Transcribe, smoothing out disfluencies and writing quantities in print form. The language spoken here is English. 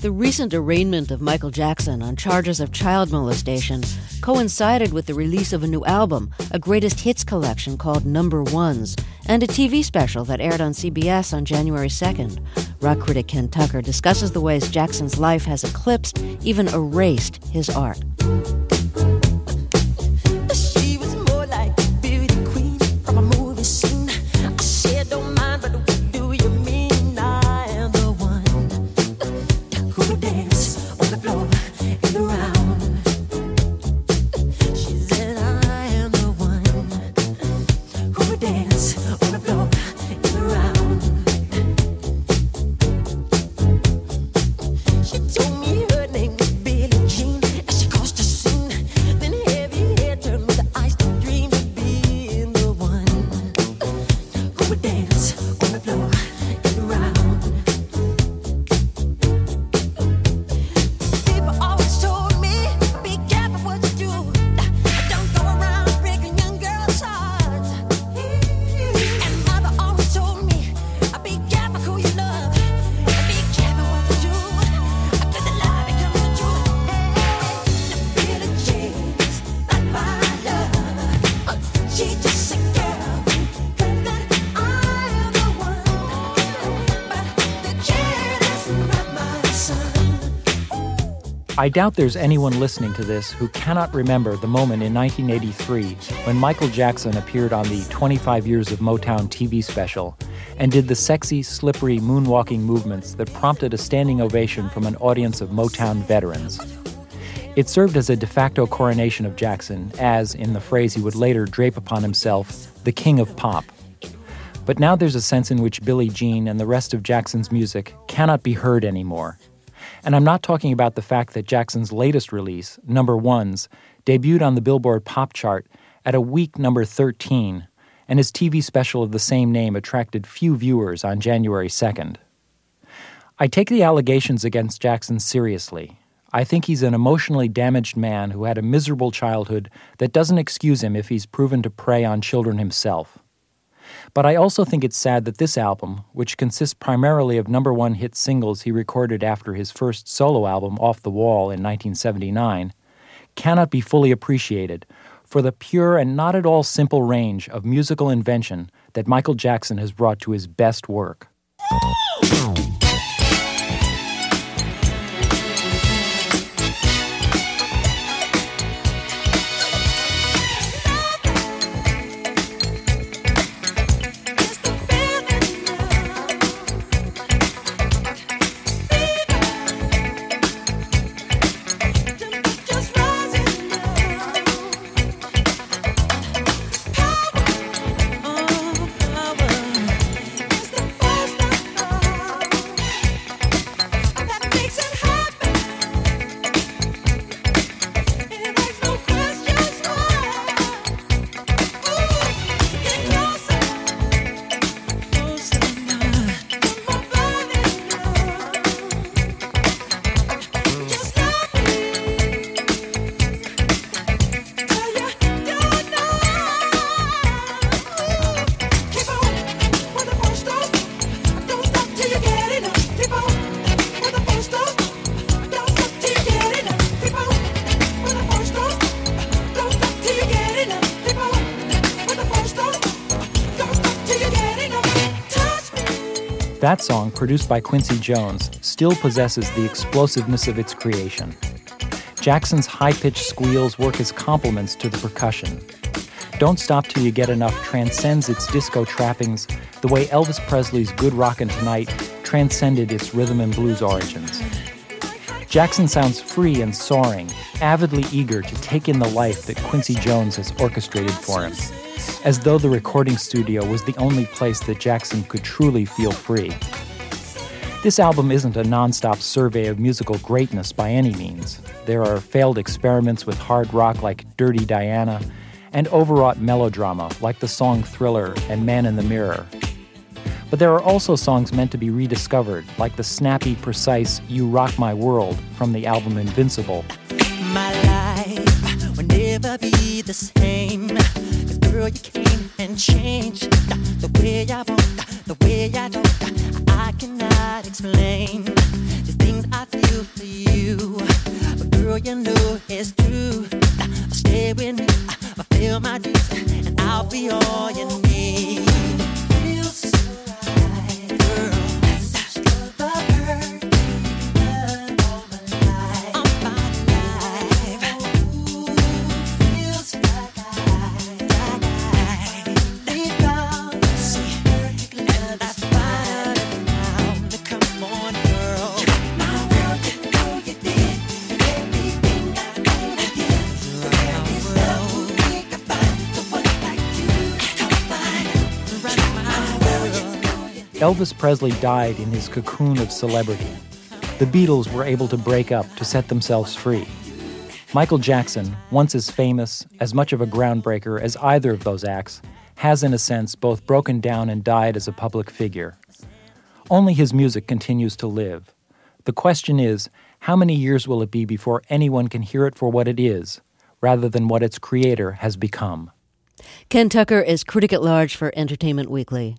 The recent arraignment of Michael Jackson on charges of child molestation coincided with the release of a new album, a greatest hits collection called Number Ones, and a TV special that aired on CBS on January 2nd. Rock critic Ken Tucker discusses the ways Jackson's life has eclipsed, even erased, his art. She was more like a beauty queen from a movie scene. I said, don't mind, but what do you mean? I am the one who would dance on the floor and around. She said, I am the one who would dance on the floor and around. She told me her name was Billie Jean as she crossed the scene. Then heavy hair turned with the eyes to dream of being the one who would dance on the floor and around. People always told me, be careful what you do. Don't go around breaking young girls' hearts. And mother always told me, be careful who you love. Be careful what you do. Cause the lie becomes the truth. Hey, Billie Jean's not my love. She's just a girl. Claims that I am the one. But the kid is not my son. I doubt there's anyone listening to this who cannot remember the moment in 1983 when Michael Jackson appeared on the 25 Years of Motown TV special and did the sexy, slippery moonwalking movements that prompted a standing ovation from an audience of Motown veterans. It served as a de facto coronation of Jackson as, in the phrase he would later drape upon himself, the king of pop. But now there's a sense in which Billie Jean and the rest of Jackson's music cannot be heard anymore. And I'm not talking about the fact that Jackson's latest release, Number Ones, debuted on the Billboard Pop chart at a weak number 13, and his TV special of the same name attracted few viewers on January 2nd. I take the allegations against Jackson seriously. I think he's an emotionally damaged man who had a miserable childhood that doesn't excuse him if he's proven to prey on children himself. But I also think it's sad that this album, which consists primarily of number one hit singles he recorded after his first solo album, Off the Wall, in 1979, cannot be fully appreciated for the pure and not at all simple range of musical invention that Michael Jackson has brought to his best work. That song, produced by Quincy Jones, still possesses the explosiveness of its creation. Jackson's high-pitched squeals work as complements to the percussion. Don't Stop Till You Get Enough transcends its disco trappings the way Elvis Presley's Good Rockin' Tonight transcended its rhythm and blues origins. Jackson sounds free and soaring, avidly eager to take in the life that Quincy Jones has orchestrated for him, as though the recording studio was the only place that Jackson could truly feel free. This album isn't a non-stop survey of musical greatness by any means. There are failed experiments with hard rock like Dirty Diana, and overwrought melodrama like the song Thriller and Man in the Mirror. But there are also songs meant to be rediscovered, like the snappy, precise You Rock My World from the album Invincible. My life will never be the same. 'Cause girl, you came and changed the way I want, the way I don't. I cannot explain the things I feel I'll be all you need. Feels so right, girl. That's the perfect love of my life. Of my life. Ooh, feels like I leave out the perfect love. That's fine now. Come on, girl. You rock my world, you know you did. Everything I ever did. There is no way to find the one like you. Come find it. Rock my world, you know you did. Elvis Presley died in his cocoon of celebrity. The Beatles were able to break up to set themselves free. Michael Jackson, once as famous, as much of a groundbreaker as either of those acts, has in a sense both broken down and died as a public figure. Only his music continues to live. The question is, how many years will it be before anyone can hear it for what it is, rather than what its creator has become? Ken Tucker is critic at large for Entertainment Weekly.